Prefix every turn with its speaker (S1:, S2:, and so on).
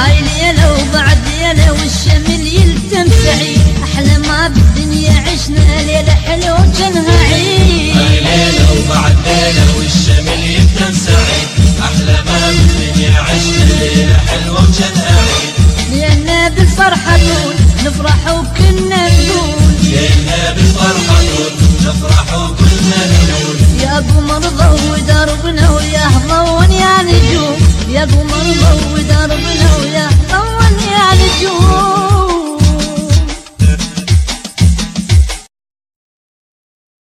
S1: هاي ليلة وبعد ليلة والشمل يلتم سعيد، أحلى ما بالدنيا عشنا ليلة حلو وجنها عيد.
S2: هاي ليلة وبعد ليلة والشمل يلتم سعيد، أحلى ما بالدنيا عشنا ليلة حلوة وجنها عيد.
S1: لأننا بالفرحة نقول نفرح وكلنا نقول،
S2: لأننا بالفرحة نقول نفرح وكلنا نقول.
S1: يا أبو مرضى ودربنا ويا هضون يا نجوم، يا أبو مرضى